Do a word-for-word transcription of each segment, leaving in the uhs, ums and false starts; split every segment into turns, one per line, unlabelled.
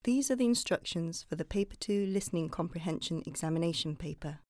These are the instructions for the Paper two Listening Comprehension Examination paper.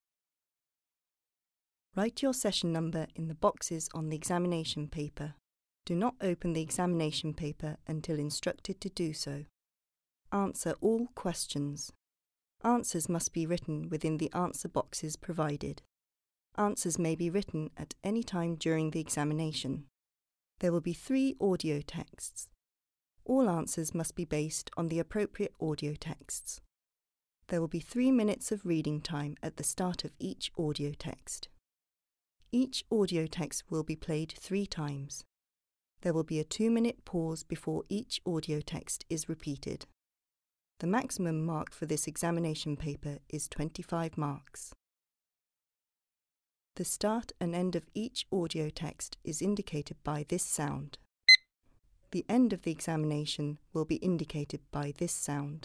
Write your session number in the boxes on the examination paper. Do not open the examination paper until instructed to do so. Answer all questions. Answers must be written within the answer boxes provided. Answers may be written at any time during the examination. There will be three audio texts. All answers must be based on the appropriate audio texts. There will be three minutes of reading time at the start of each audio text. Each audio text will be played three times. There will be a two-minute pause before each audio text is repeated. The maximum mark for this examination paper is twenty-five marks. The start and end of each audio text is indicated by this sound. The end of the examination will be indicated by this sound.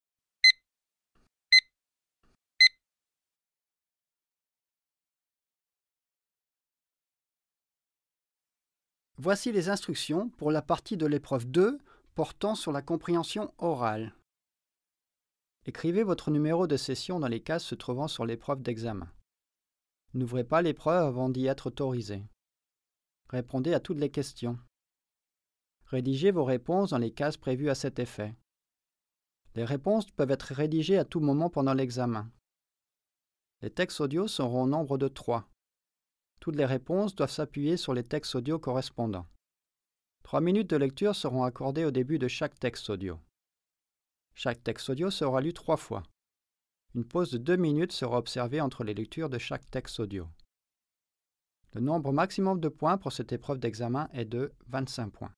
Voici les instructions pour la partie de l'épreuve deux portant sur la compréhension orale. Écrivez votre numéro de session dans les cases se trouvant sur l'épreuve d'examen. N'ouvrez pas l'épreuve avant d'y être autorisé. Répondez à toutes les questions. Rédigez vos réponses dans les cases prévues à cet effet. Les réponses peuvent être rédigées à tout moment pendant l'examen. Les textes audio seront au nombre de trois. Toutes les réponses doivent s'appuyer sur les textes audio correspondants. Trois minutes de lecture seront accordées au début de chaque texte audio. Chaque texte audio sera lu trois fois. Une pause de deux minutes sera observée entre les lectures de chaque texte audio. Le nombre maximum de points pour cette épreuve d'examen est de vingt-cinq points.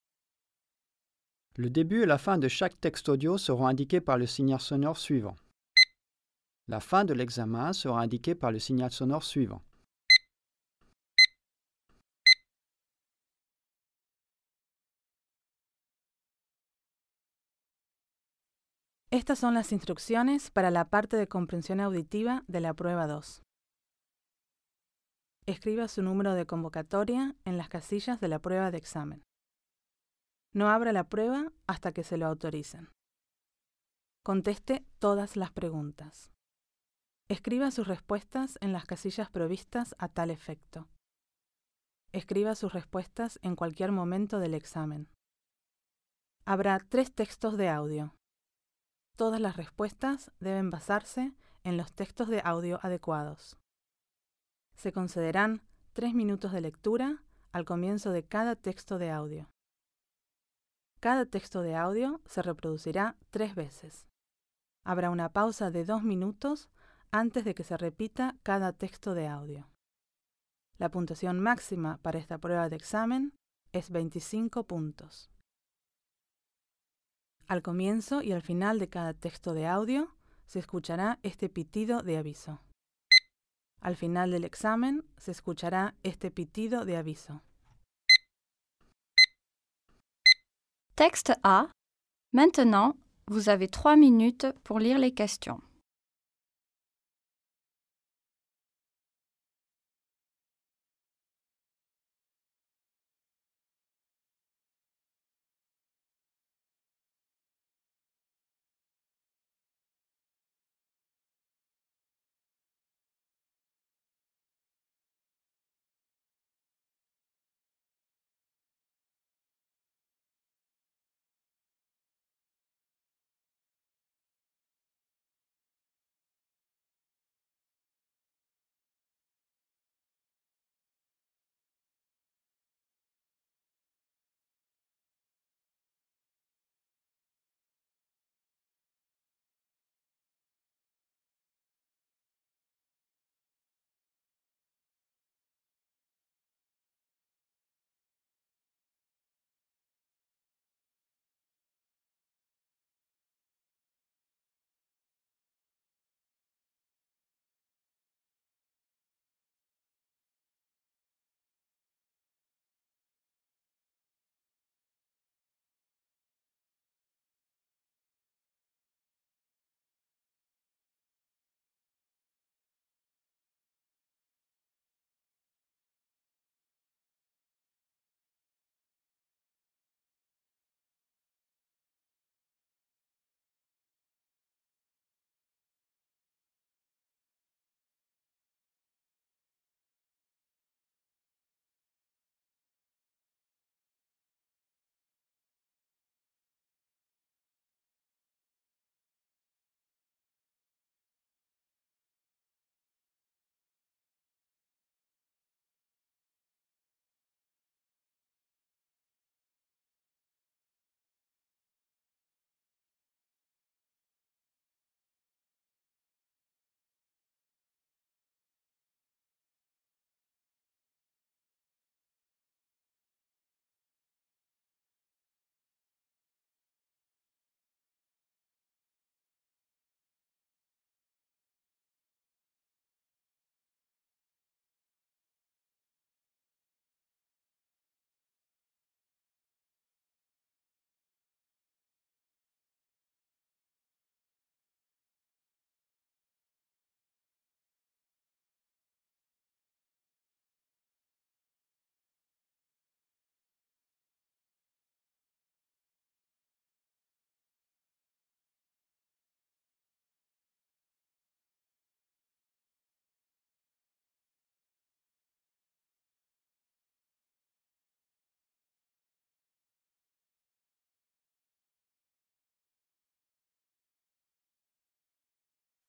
Le début et la fin de chaque texte audio seront indiqués par le signal sonore suivant. La fin de l'examen sera indiquée par le signal sonore suivant.
Estas son las instrucciones para la parte de comprensión auditiva de la prueba dos. Escriba su número de convocatoria en las casillas de la prueba de examen. No abra la prueba hasta que se lo autoricen. Conteste todas las preguntas. Escriba sus respuestas en las casillas provistas a tal efecto. Escriba sus respuestas en cualquier momento del examen. Habrá tres textos de audio. Todas las respuestas deben basarse en los textos de audio adecuados. Se concederán tres minutos de lectura al comienzo de cada texto de audio. Cada texto de audio se reproducirá tres veces. Habrá una pausa de dos minutos antes de que se repita cada texto de audio. La puntuación máxima para esta prueba de examen es veinticinco puntos. Al comienzo y al final de cada texto de audio se escuchará este pitido de aviso. Al final del examen se escuchará este pitido de aviso.
Texte A. Maintenant, vous avez trois minutes pour lire les questions.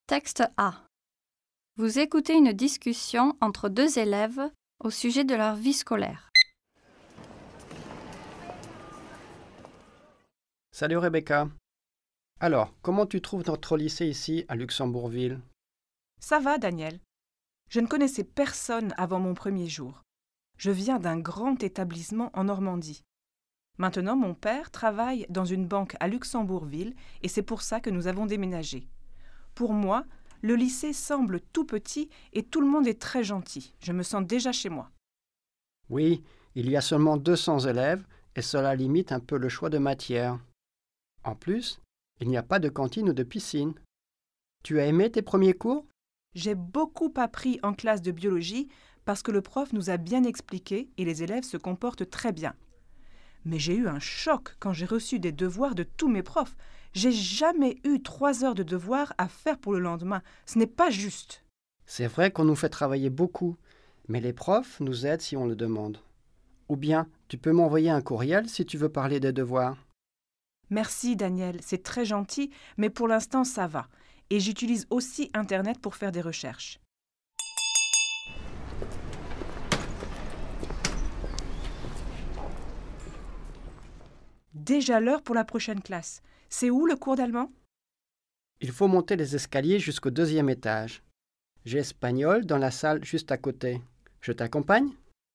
Texte A. Vous écoutez une discussion entre deux élèves au sujet de leur vie scolaire.
Salut Rebecca. Alors, comment tu trouves notre lycée ici à Luxembourgville?
Ça va, Daniel. Je ne connaissais personne avant mon premier jour. Je viens d'un grand établissement en Normandie. Maintenant, mon père travaille dans une banque à Luxembourgville et c'est pour ça que nous avons déménagé. Pour moi, le lycée semble tout petit et tout le monde est très gentil. Je me sens déjà chez moi.
Oui, il y a seulement deux cents élèves et cela limite un peu le choix de matières. En plus, il n'y a pas de cantine ou de piscine. Tu as aimé tes premiers cours?
J'ai beaucoup appris en classe de biologie parce que le prof nous a bien expliqué et les élèves se comportent très bien. Mais j'ai eu un choc quand j'ai reçu des devoirs de tous mes profs. J'ai jamais eu trois heures de devoirs à faire pour le lendemain. Ce n'est pas juste.
C'est vrai qu'on nous fait travailler beaucoup, mais les profs nous aident si on le demande. Ou bien, tu peux m'envoyer un courriel si tu veux parler des devoirs.
Merci Daniel, c'est très gentil, mais pour l'instant ça va. Et j'utilise aussi Internet pour faire des recherches. Déjà l'heure pour la prochaine classe. C'est où le cours d'allemand?
Il faut monter les escaliers jusqu'au deuxième étage. J'ai espagnol dans la salle juste à côté. Je t'accompagne?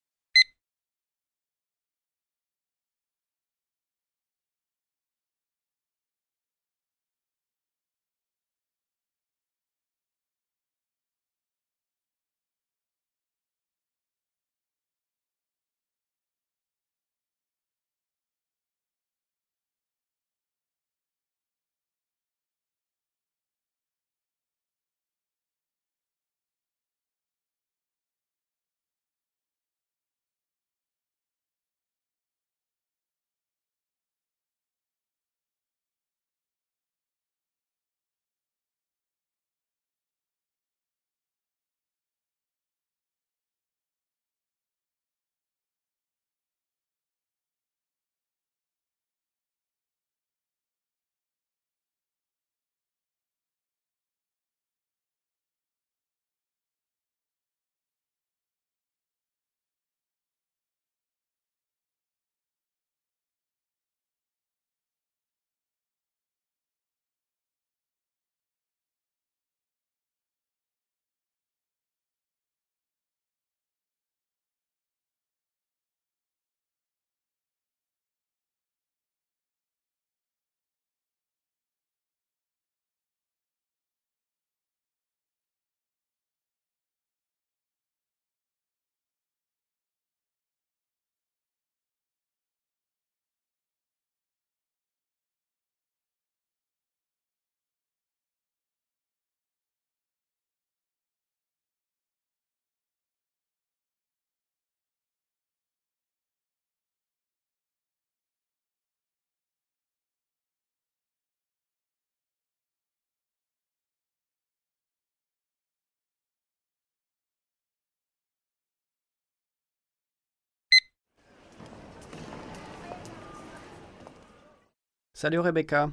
Salut Rebecca.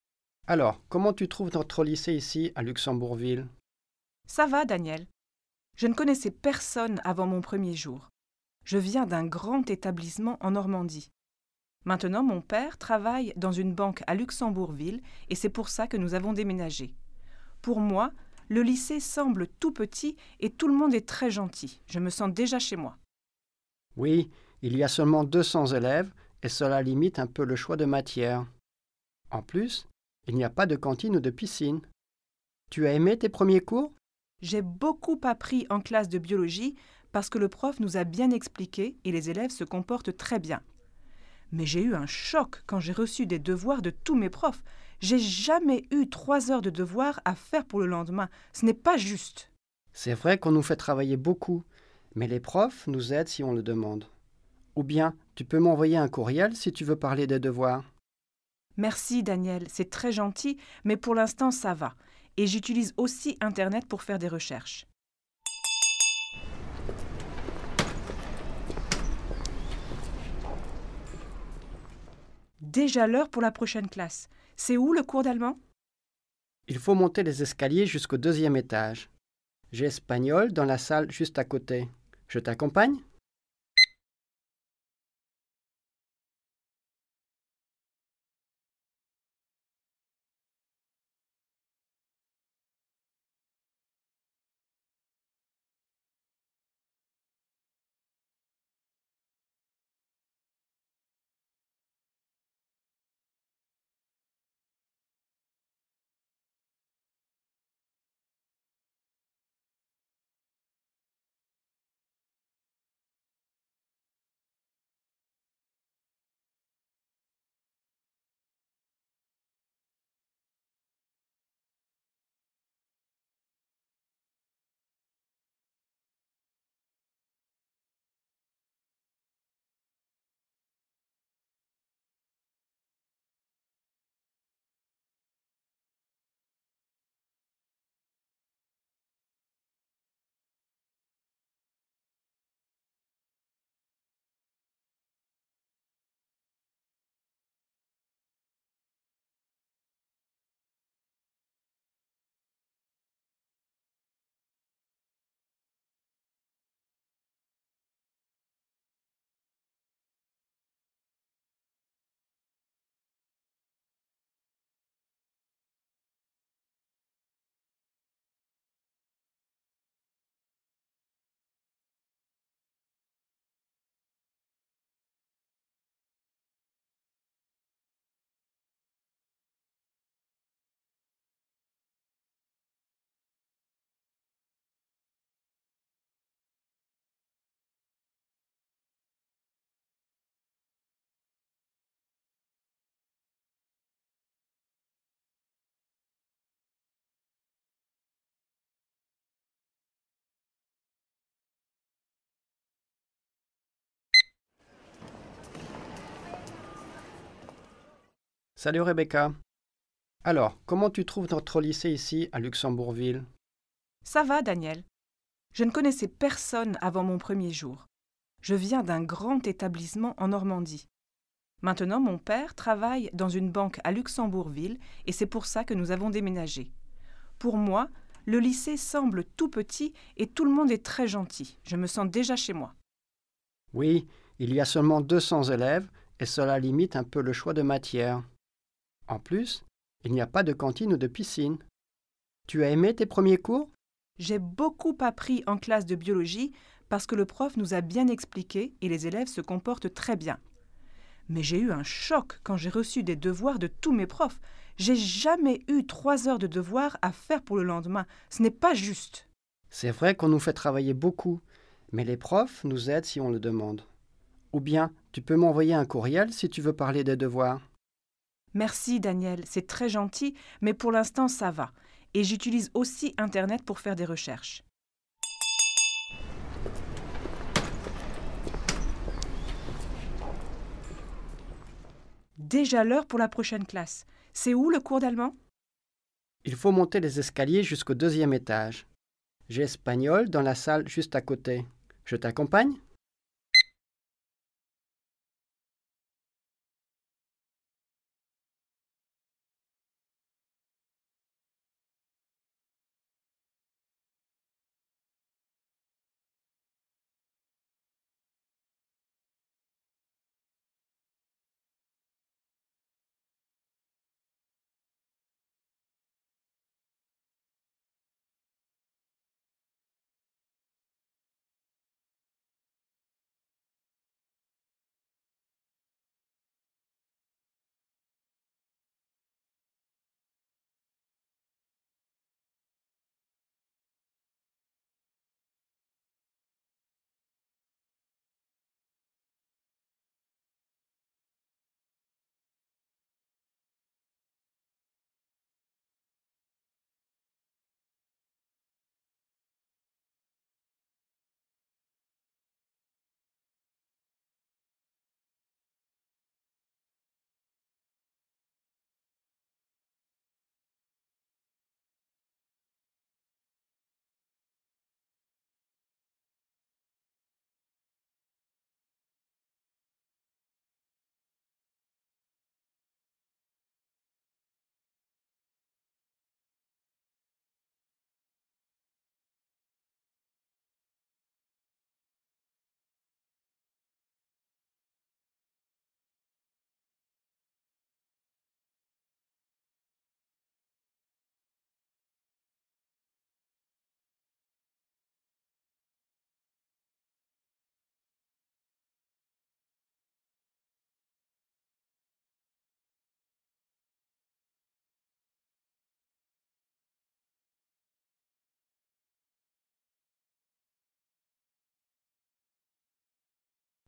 Alors, comment tu trouves notre lycée ici à Luxembourgville?
Ça va, Daniel. Je ne connaissais personne avant mon premier jour. Je viens d'un grand établissement en Normandie. Maintenant, mon père travaille dans une banque à Luxembourgville et c'est pour ça que nous avons déménagé. Pour moi, le lycée semble tout petit et tout le monde est très gentil. Je me sens déjà chez moi.
Oui, il y a seulement deux cents élèves et cela limite un peu le choix de matières. En plus, il n'y a pas de cantine ou de piscine. Tu as aimé tes premiers cours?
J'ai beaucoup appris en classe de biologie parce que le prof nous a bien expliqué et les élèves se comportent très bien. Mais j'ai eu un choc quand j'ai reçu des devoirs de tous mes profs. J'ai jamais eu trois heures de devoirs à faire pour le lendemain. Ce n'est pas juste.
C'est vrai qu'on nous fait travailler beaucoup, mais les profs nous aident si on le demande. Ou bien, tu peux m'envoyer un courriel si tu veux parler des devoirs.
Merci Daniel, c'est très gentil, mais pour l'instant ça va. Et j'utilise aussi Internet pour faire des recherches. Déjà l'heure pour la prochaine classe. C'est où le cours d'allemand?
Il faut monter les escaliers jusqu'au deuxième étage. J'ai espagnol dans la salle juste à côté. Je t'accompagne? Salut Rebecca. Alors, comment tu trouves notre lycée ici à Luxembourgville?
Ça va, Daniel. Je ne connaissais personne avant mon premier jour. Je viens d'un grand établissement en Normandie. Maintenant, mon père travaille dans une banque à Luxembourgville et c'est pour ça que nous avons déménagé. Pour moi, le lycée semble tout petit et tout le monde est très gentil. Je me sens déjà chez moi.
Oui, il y a seulement deux cents élèves et cela limite un peu le choix de matières. En plus, il n'y a pas de cantine ou de piscine. Tu as aimé tes premiers cours?
J'ai beaucoup appris en classe de biologie parce que le prof nous a bien expliqué et les élèves se comportent très bien. Mais j'ai eu un choc quand j'ai reçu des devoirs de tous mes profs. J'ai jamais eu trois heures de devoirs à faire pour le lendemain. Ce n'est pas juste.
C'est vrai qu'on nous fait travailler beaucoup, mais les profs nous aident si on le demande. Ou bien, tu peux m'envoyer un courriel si tu veux parler des devoirs.
Merci Daniel, c'est très gentil, mais pour l'instant ça va. Et j'utilise aussi Internet pour faire des recherches. Déjà l'heure pour la prochaine classe. C'est où le cours d'allemand?
Il faut monter les escaliers jusqu'au deuxième étage. J'ai espagnol dans la salle juste à côté. Je t'accompagne?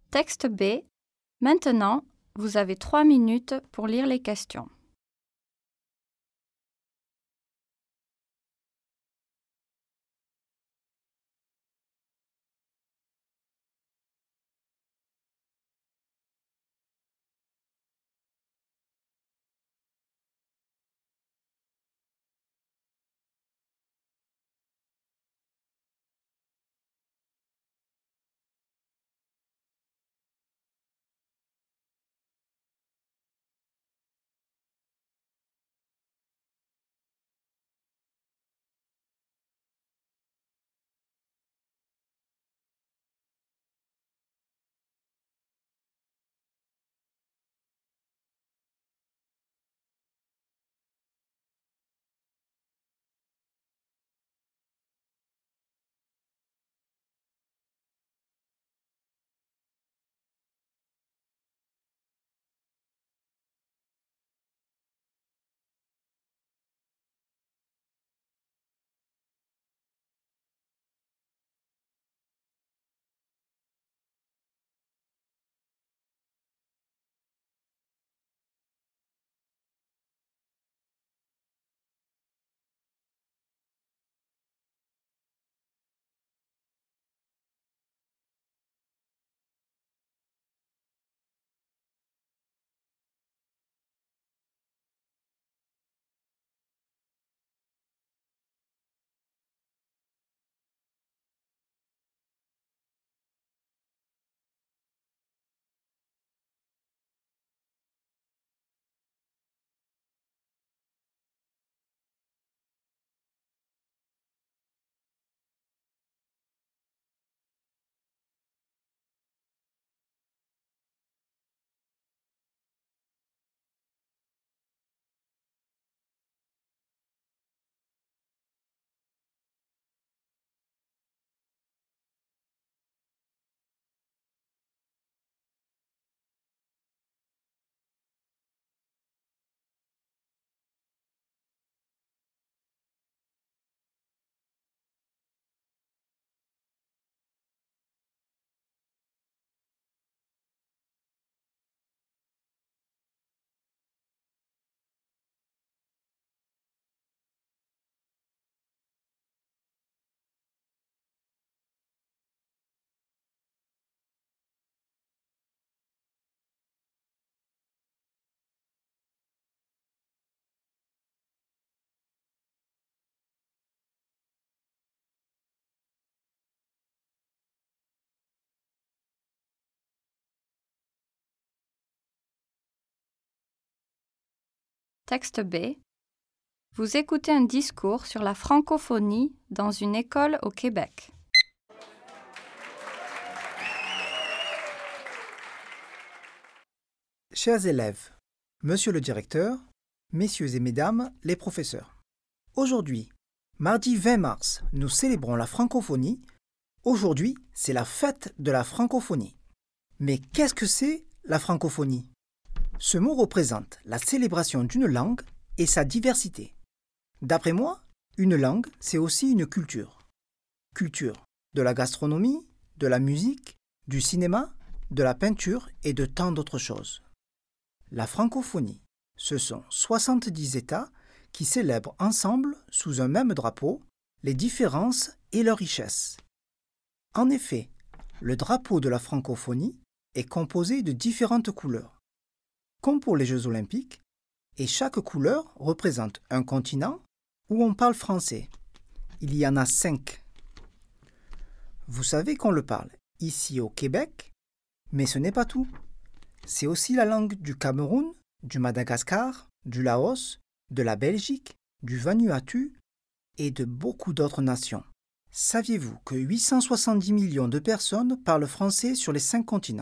Texte B. Maintenant, vous avez trois minutes pour lire les questions. Texte B. Vous écoutez un discours sur la francophonie dans une école au Québec.
Chers élèves, Monsieur le directeur, Messieurs et Mesdames les professeurs, aujourd'hui, mardi vingt mars, nous célébrons la francophonie. Aujourd'hui, c'est la fête de la francophonie. Mais qu'est-ce que c'est la francophonie ? Ce mot représente la célébration d'une langue et sa diversité. D'après moi, une langue, c'est aussi une culture. Culture de la gastronomie, de la musique, du cinéma, de la peinture et de tant d'autres choses. La francophonie, ce sont soixante-dix États qui célèbrent ensemble, sous un même drapeau, les différences et leurs richesses. En effet, le drapeau de la francophonie est composé de différentes couleurs. Comme pour les Jeux olympiques, et chaque couleur représente un continent où on parle français. Il y en a cinq. Vous savez qu'on le parle ici au Québec, mais ce n'est pas tout. C'est aussi la langue du Cameroun, du Madagascar, du Laos, de la Belgique, du Vanuatu et de beaucoup d'autres nations. Saviez-vous que huit cent soixante-dix millions de personnes parlent français sur les cinq continents ?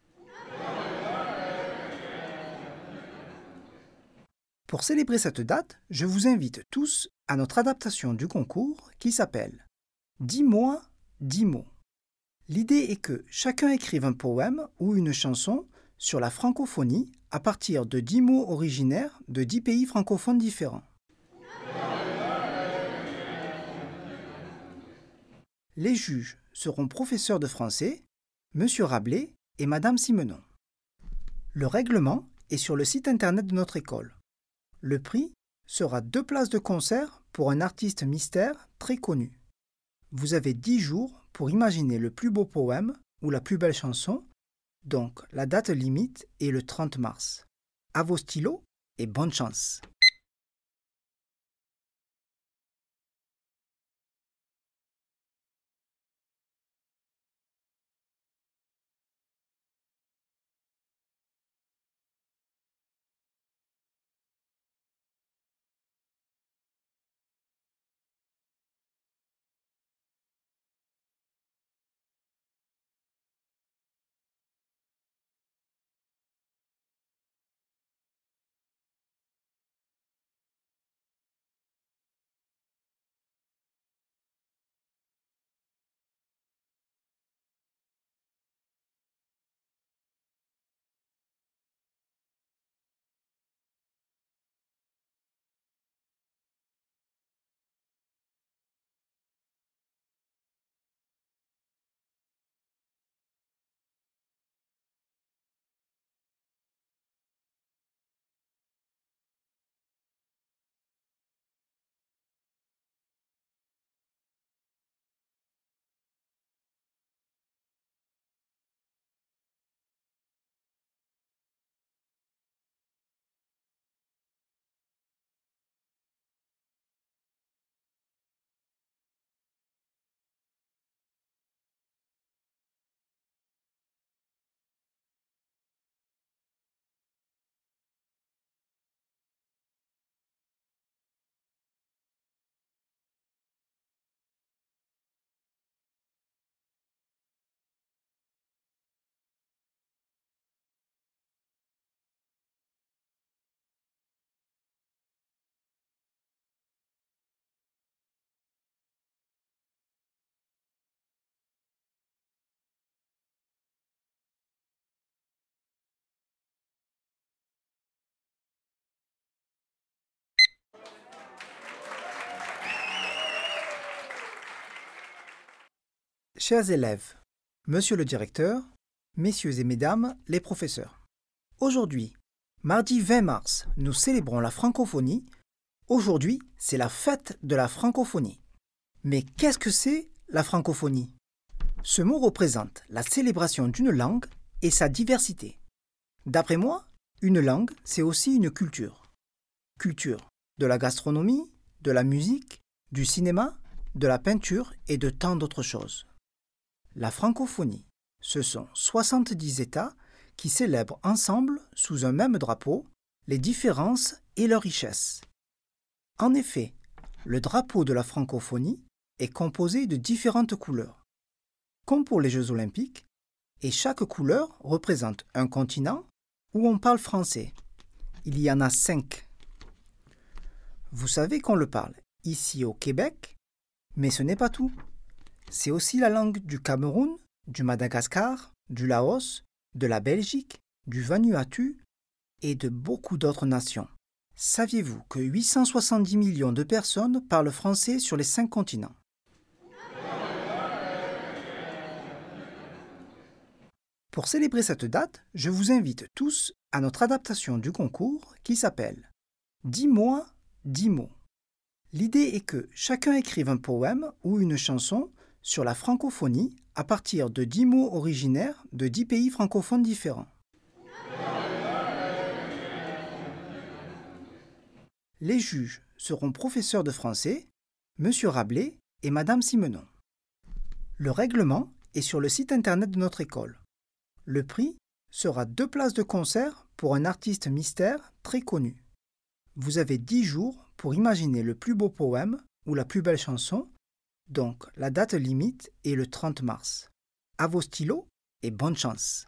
Pour célébrer cette date, je vous invite tous à notre adaptation du concours qui s'appelle « Dis-moi, dix mots ». L'idée est que chacun écrive un poème ou une chanson sur la francophonie à partir de dix mots originaires de dix pays francophones différents. Les juges seront professeurs de français, M. Rabelais et Madame Simenon. Le règlement est sur le site internet de notre école. Le prix sera deux places de concert pour un artiste mystère très connu. Vous avez dix jours pour imaginer le plus beau poème ou la plus belle chanson, donc la date limite est le trente mars. À vos stylos et bonne chance! Chers élèves, Monsieur le directeur, Messieurs et Mesdames les professeurs, aujourd'hui, mardi vingt mars, nous célébrons la francophonie. Aujourd'hui, c'est la fête de la francophonie. Mais qu'est-ce que c'est la francophonie? Ce mot représente la célébration d'une langue et sa diversité. D'après moi, une langue, c'est aussi une culture. Culture de la gastronomie, de la musique, du cinéma, de la peinture et de tant d'autres choses. La francophonie, ce sont soixante-dix États qui célèbrent ensemble, sous un même drapeau, les différences et leurs richesses. En effet, le drapeau de la francophonie est composé de différentes couleurs. Comme pour les Jeux olympiques, et chaque couleur représente un continent où on parle français. Il y en a cinq. Vous savez qu'on le parle ici au Québec, mais ce n'est pas tout. C'est aussi la langue du Cameroun, du Madagascar, du Laos, de la Belgique, du Vanuatu et de beaucoup d'autres nations. Saviez-vous que huit cent soixante-dix millions de personnes parlent français sur les cinq continents? Pour célébrer cette date, je vous invite tous à notre adaptation du concours qui s'appelle « Dis-moi, dix mots ». L'idée est que chacun écrive un poème ou une chanson sur la francophonie à partir de dix mots originaires de dix pays francophones différents. Les juges seront professeurs de français, Monsieur Rabelais et Madame Simenon. Le règlement est sur le site internet de notre école. Le prix sera deux places de concert pour un artiste mystère très connu. Vous avez dix jours pour imaginer le plus beau poème ou la plus belle chanson, donc la date limite est le trente mars. À vos stylos et bonne chance!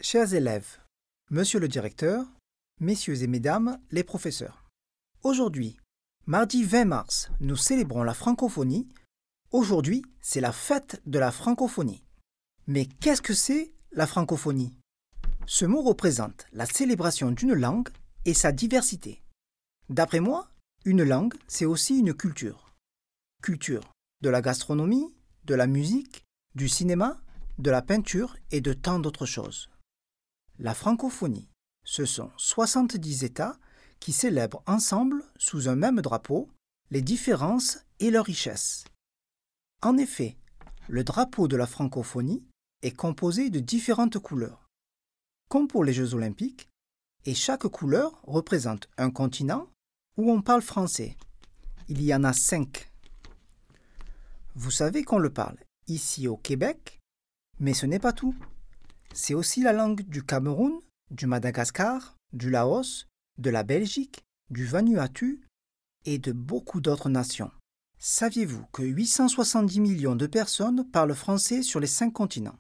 Chers élèves, Monsieur le directeur, Messieurs et Mesdames les professeurs. Aujourd'hui, mardi vingt mars, nous célébrons la francophonie. Aujourd'hui, c'est la fête de la francophonie. Mais qu'est-ce que c'est la francophonie? Ce mot représente la célébration d'une langue et sa diversité. D'après moi, une langue, c'est aussi une culture. Culture de la gastronomie, de la musique, du cinéma, de la peinture et de tant d'autres choses. La francophonie, ce sont soixante-dix États qui célèbrent ensemble, sous un même drapeau, les différences et leurs richesses. En effet, le drapeau de la francophonie est composé de différentes couleurs. Comme pour les Jeux olympiques, et chaque couleur représente un continent où on parle français. Il y en a cinq. Vous savez qu'on le parle ici au Québec, mais ce n'est pas tout. C'est aussi la langue du Cameroun, du Madagascar, du Laos, de la Belgique, du Vanuatu et de beaucoup d'autres nations. Saviez-vous que huit cent soixante-dix millions de personnes parlent français sur les cinq continents?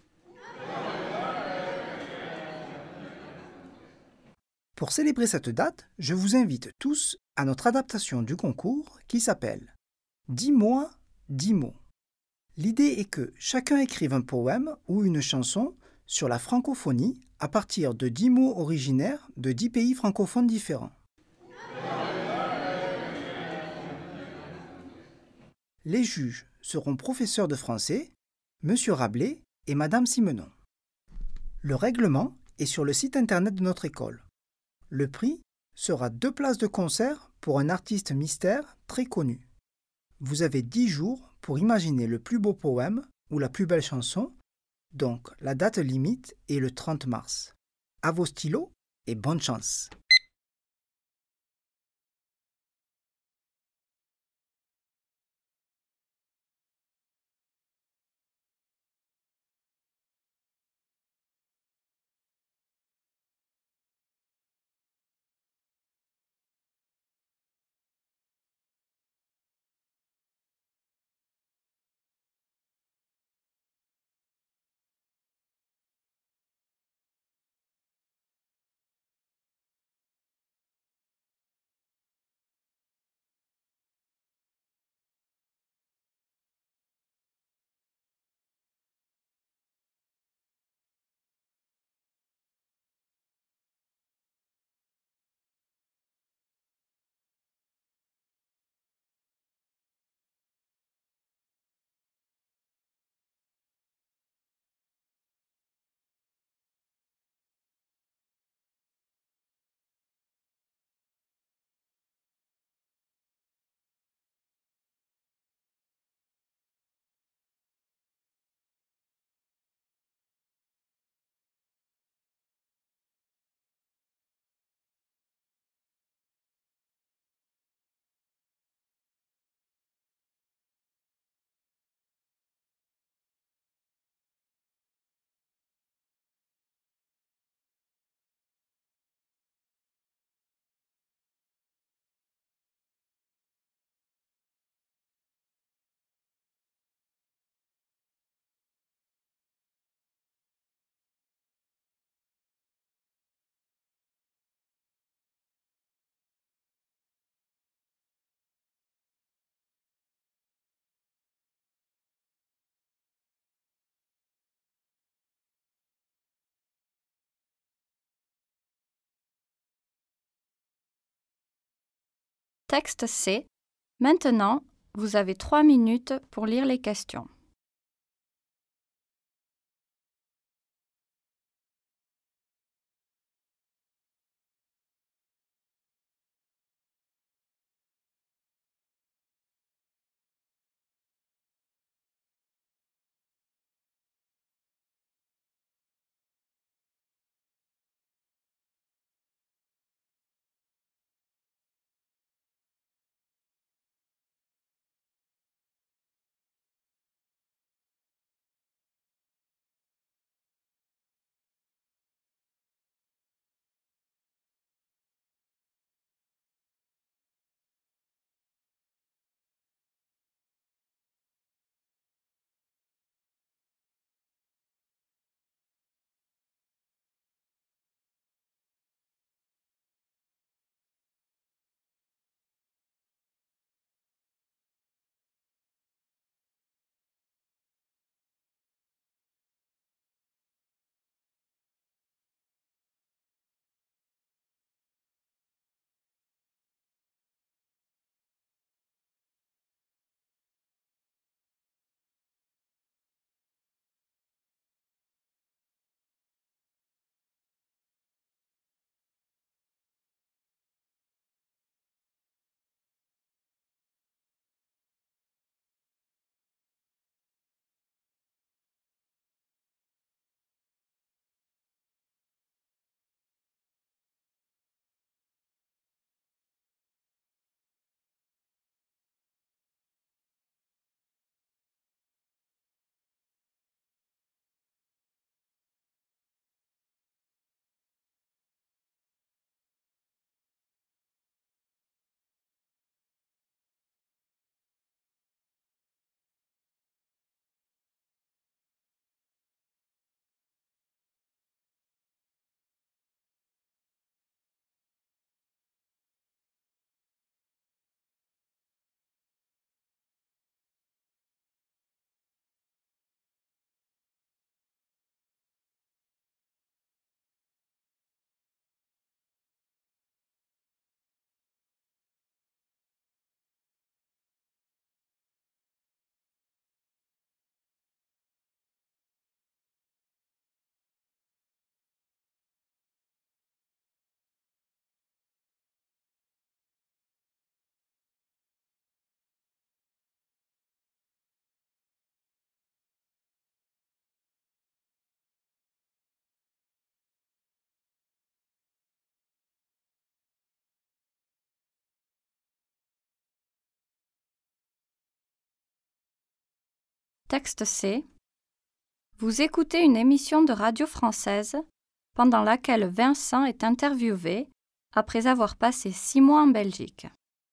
Pour célébrer cette date, je vous invite tous à notre adaptation du concours qui s'appelle « Dis-moi, dix mots ». L'idée est que chacun écrive un poème ou une chanson sur la francophonie à partir de dix mots originaires de dix pays francophones différents. Les juges seront professeurs de français, Monsieur Rabelais et Madame Simenon. Le règlement est sur le site internet de notre école. Le prix sera deux places de concert pour un artiste mystère très connu. Vous avez dix jours pour imaginer le plus beau poème ou la plus belle chanson, donc la date limite est le trente mars. À vos stylos et bonne chance!
Texte C. Maintenant, vous avez trois minutes pour lire les questions. Texte C. Vous écoutez une émission de radio française pendant laquelle Vincent est interviewé après avoir passé six mois en Belgique.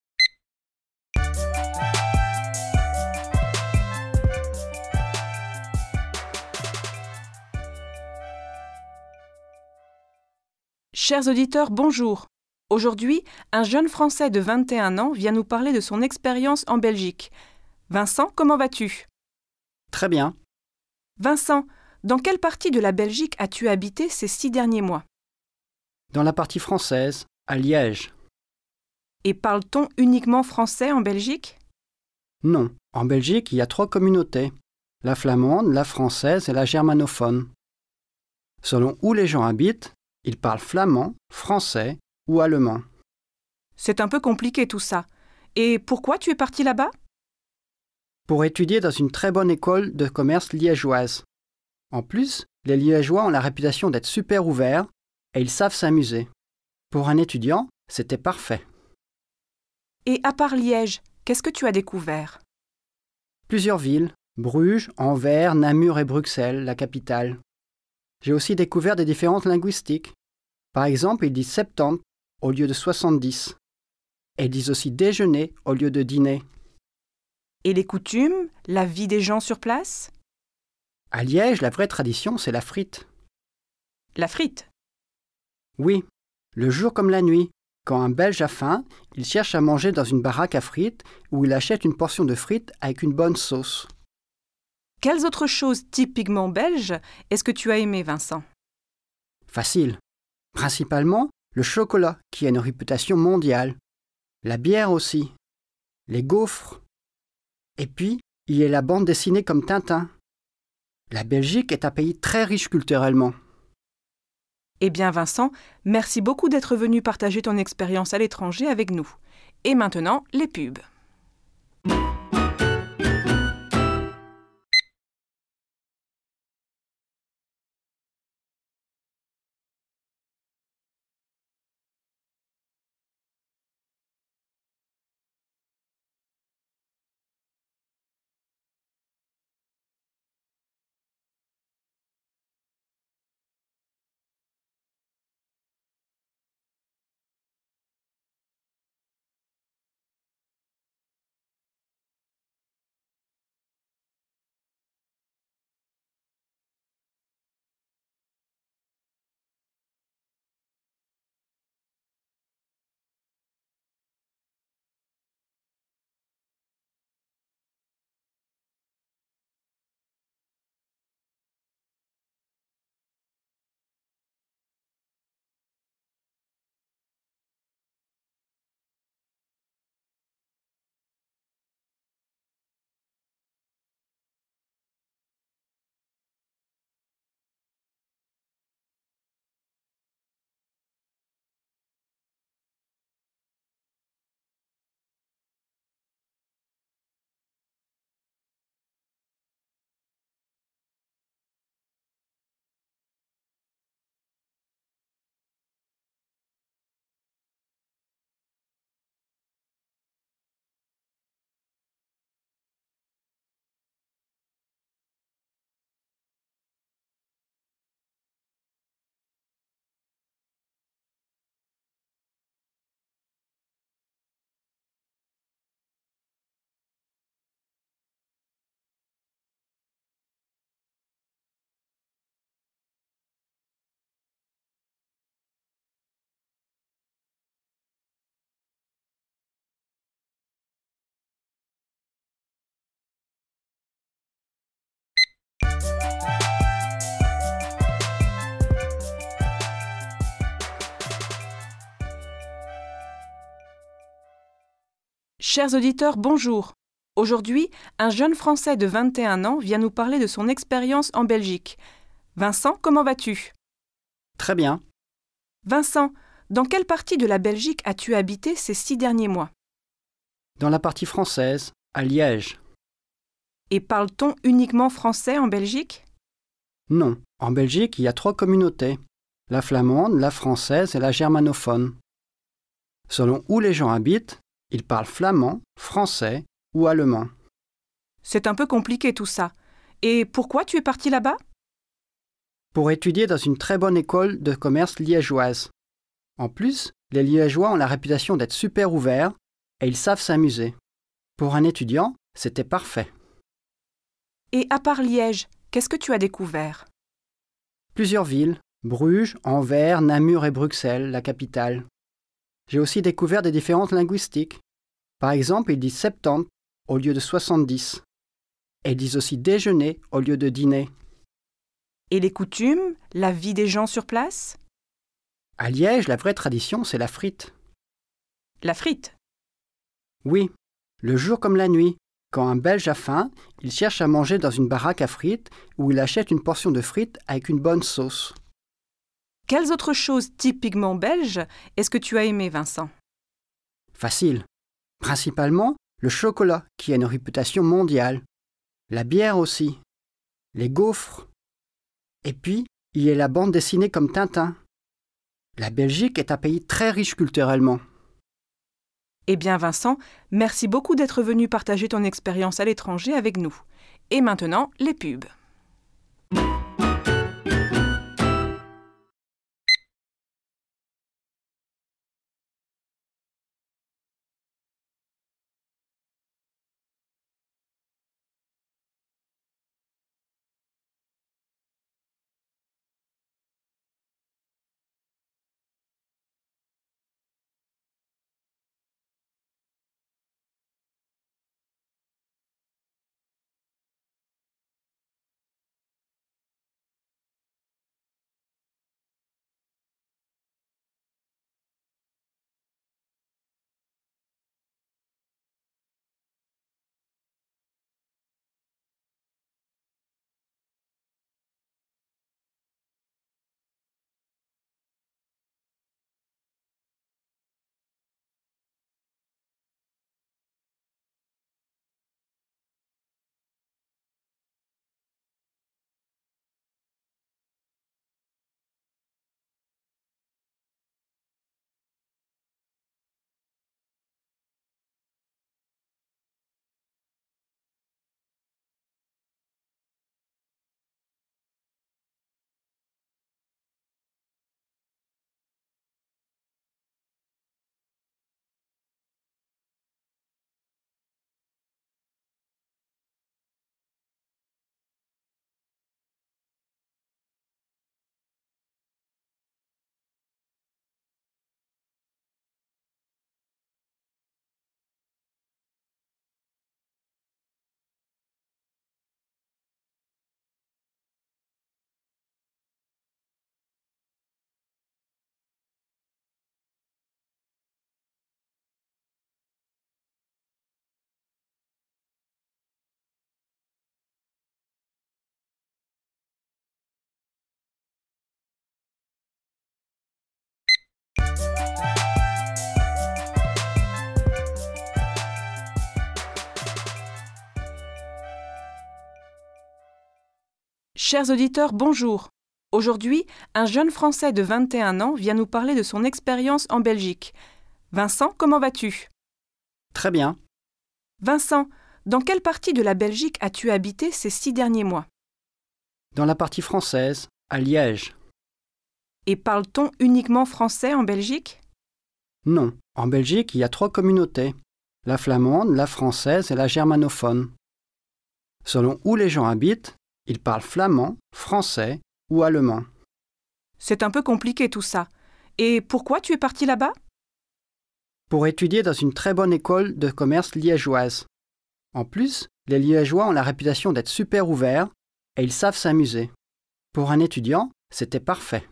Chers auditeurs, bonjour. Aujourd'hui, un jeune Français de vingt et un ans vient nous parler de son expérience en Belgique. Vincent, comment vas-tu ?
Très bien.
Vincent, dans quelle partie de la Belgique as-tu habité ces six derniers mois ?
Dans la partie française, à Liège.
Et parle-t-on uniquement français en Belgique ?
Non, en Belgique, il y a trois communautés, la flamande, la française et la germanophone. Selon où les gens habitent, ils parlent flamand, français ou allemand.
C'est un peu compliqué tout ça. Et pourquoi tu es parti là-bas ?
Pour étudier dans une très bonne école de commerce liégeoise. En plus, les Liégeois ont la réputation d'être super ouverts et ils savent s'amuser. Pour un étudiant, c'était parfait.
Et à part Liège, qu'est-ce que tu as découvert ?
Plusieurs villes, Bruges, Anvers, Namur et Bruxelles, la capitale. J'ai aussi découvert des différences linguistiques. Par exemple, ils disent septante au lieu de soixante-dix. Et ils disent aussi déjeuner au lieu de dîner.
Et les coutumes, la vie des gens sur place ?
À Liège, la vraie tradition, c'est la frite.
La frite ?
Oui, le jour comme la nuit. Quand un Belge a faim, il cherche à manger dans une baraque à frites où il achète une portion de frites avec une bonne sauce.
Quelles autres choses typiquement belges est-ce que tu as aimé, Vincent ?
Facile. Principalement, le chocolat, qui a une réputation mondiale. La bière aussi. Les gaufres. Et puis, il y a la bande dessinée comme Tintin. La Belgique est un pays très riche culturellement.
Eh bien, Vincent, merci beaucoup d'être venu partager ton expérience à l'étranger avec nous. Et maintenant, les pubs. Chers auditeurs, bonjour. Aujourd'hui, un jeune Français de vingt et un ans vient nous parler de son expérience en Belgique. Vincent, comment vas-tu ?
Très bien.
Vincent, dans quelle partie de la Belgique as-tu habité ces six derniers mois ?
Dans la partie française, à Liège.
Et parle-t-on uniquement français en Belgique ?
Non, en Belgique, il y a trois communautés, la flamande, la française et la germanophone. Selon où les gens habitent, ils parlent flamand, français ou allemand.
C'est un peu compliqué tout ça. Et pourquoi tu es parti là-bas?
Pour étudier dans une très bonne école de commerce liégeoise. En plus, les Liégeois ont la réputation d'être super ouverts et ils savent s'amuser. Pour un étudiant, c'était parfait.
Et à part Liège, qu'est-ce que tu as découvert?
Plusieurs villes, Bruges, Anvers, Namur et Bruxelles, la capitale. J'ai aussi découvert des différences linguistiques. Par exemple, ils disent septante au lieu de soixante-dix. Et ils disent aussi déjeuner au lieu de dîner.
Et les coutumes, la vie des gens sur place?
À Liège, la vraie tradition, c'est la frite.
La frite?
Oui, le jour comme la nuit. Quand un Belge a faim, il cherche à manger dans une baraque à frites où il achète une portion de frites avec une bonne sauce.
Quelles autres choses typiquement belges est-ce que tu as aimé, Vincent?
Facile. Principalement, le chocolat, qui a une réputation mondiale. La bière aussi. Les gaufres. Et puis, il y a la bande dessinée comme Tintin. La Belgique est un pays très riche culturellement.
Eh bien, Vincent, merci beaucoup d'être venu partager ton expérience à l'étranger avec nous. Et maintenant, les pubs. Chers auditeurs, bonjour. Aujourd'hui, un jeune Français de vingt et un ans vient nous parler de son expérience en Belgique. Vincent, comment vas-tu?
Très bien.
Vincent, dans quelle partie de la Belgique as-tu habité ces six derniers mois?
Dans la partie française, à Liège.
Et parle-t-on uniquement français en Belgique?
Non, en Belgique, il y a trois communautés. La flamande, la française et la germanophone. Selon où les gens habitent, ils parlent flamand, français ou allemand.
C'est un peu compliqué tout ça. Et pourquoi tu es parti là-bas?
Pour étudier dans une très bonne école de commerce liégeoise. En plus, les Liégeois ont la réputation d'être super ouverts et ils savent s'amuser. Pour un étudiant, c'était parfait.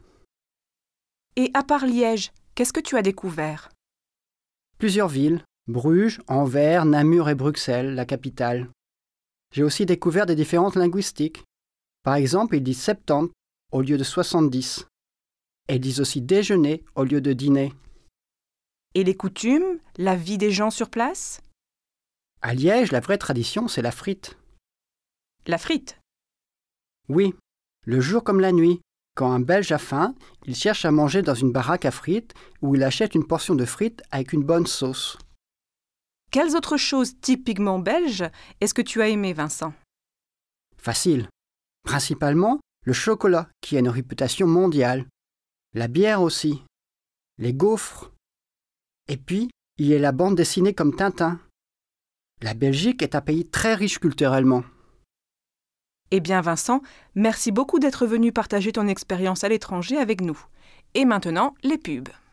Et à part Liège, qu'est-ce que tu as découvert?
Plusieurs villes, Bruges, Anvers, Namur et Bruxelles, la capitale. J'ai aussi découvert des différences linguistiques. Par exemple, ils disent septante au lieu de soixante-dix. Et ils disent aussi déjeuner au lieu de dîner.
Et les coutumes, la vie des gens sur place?
À Liège, la vraie tradition, c'est la frite.
La frite?
Oui, le jour comme la nuit. Quand un Belge a faim, il cherche à manger dans une baraque à frites où il achète une portion de frites avec une bonne sauce.
Quelles autres choses typiquement belges est-ce que tu as aimé, Vincent?
Facile. Principalement le chocolat, qui a une réputation mondiale. La bière aussi. Les gaufres. Et puis, il y a la bande dessinée comme Tintin. La Belgique est un pays très riche culturellement.
Eh bien Vincent, merci beaucoup d'être venu partager ton expérience à l'étranger avec nous. Et maintenant, les pubs.